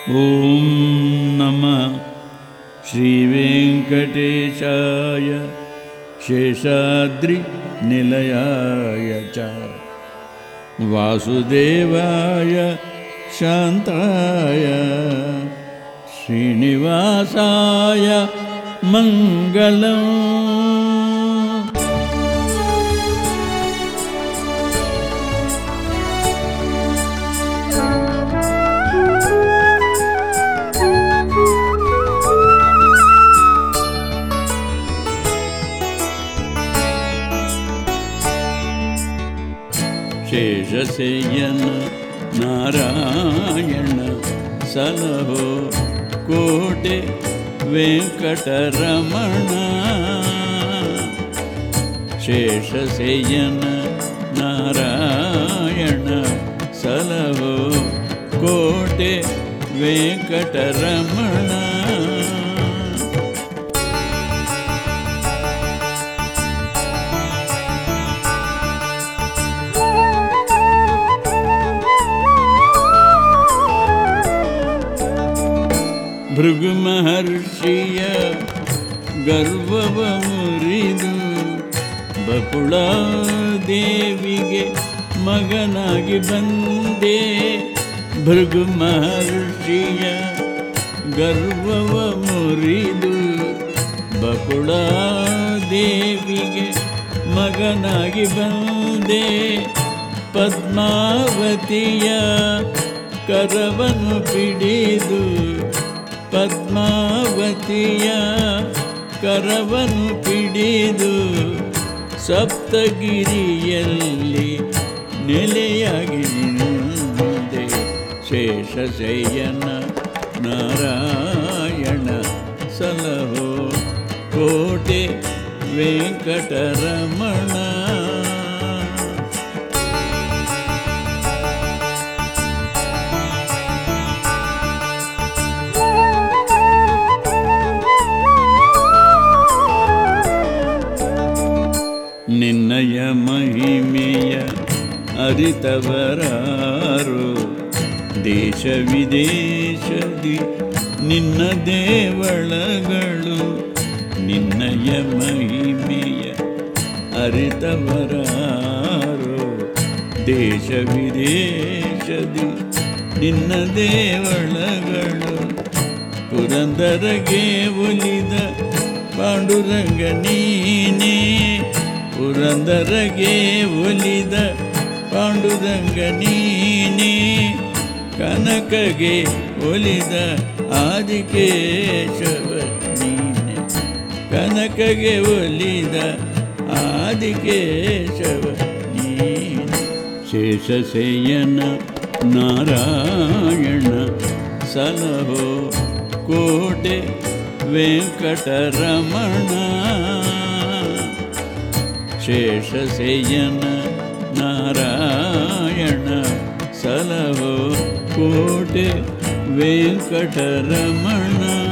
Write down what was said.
ಓಂ ನಮಃ ಶ್ರೀ ವೆಂಕಟೇಶಾಯ ಶೇಷಾದ್ರಿ ನಿಲಯಾಯ ಚ ವಾಸುದೇವಾಯ ಶಾಂತಾಯ ಶ್ರೀನಿವಾಸಾಯ ಮಂಗಲಂ. ಶೇಷಶಯ್ಯನ ನಾರಾಯಣ ಸಲಹೋ ಕೋಟೆ ವೆಂಕಟರಮಣ. ಶೇಷಶಯ್ಯನ ನಾರಾಯಣ ಸಲಹೋ ಕೋಟೆ ವೆಂಕಟರಮಣ. ಭೃಗು ಮಹರ್ಷಿಯ ಗರ್ವವ ಮುರಿದು ಬಕುಳಾದೇವಿಗೆ ಮಗನಾಗಿ ಬಂದೆ. ಭೃಗು ಮಹರ್ಷಿಯ ಗರ್ವವ ಮುರಿದು ಬಕುಳಾದೇವಿಗೆ ಮಗನಾಗಿ ಬಂದೆ. ಪದ್ಮಾವತಿಯ ಕರವನ್ನು ಪಿಡಿದು ಪದ್ಮಾವತಿಯ ಕರವನ್ನು ಪಿಡಿದು ಸಪ್ತಗಿರಿಯಲ್ಲಿ ನೆಲೆಯಾಗಿ ನಿಂದೆ. ಶೇಷಶಯ್ಯನ ನಾರಾಯಣ ಸಲಹೋ ಕೋಟೆ ವೆಂಕಟರಮಣ. ನಿನ್ನಯ ಮಹಿಮೆಯ ಅರಿತವರಾರು ದೇಶ ವಿದೇಶದಿ ನಿನ್ನ ದೇವಳಗಳು. ನಿನ್ನಯ ಮಹಿಮೆಯ ಅರಿತವರಾರು ದೇಶ ವಿದೇಶದಿ ನಿನ್ನ ದೇವಳಗಳು. ಪುರಂದರಗೆ ಒಲಿದ ಪಾಂಡುರಂಗ ನೀನೇ. ಪುರಂದರಗೆ ಒಲಿದ ಪಾಂಡುರಂಗ ನೀನೇ. ಕನಕಗೆ ಒಲಿದ ಆದಿಕೇಶವ ನೀನೆ. ಕನಕಗೆ ಒಲಿದ ಆದಿಕೇಶವ ನೀನೆ. ಶೇಷಶಯ್ಯನ ನಾರಾಯಣ ಸಲಹೋ ಕೋಟೆ ವೆಂಕಟರಮಣ. ಶೇಷಶಯ್ಯನ ನಾರಾಯಣ ಸಲಹೋ ಕೋಟೆ ವೆಂಕಟರಮಣ.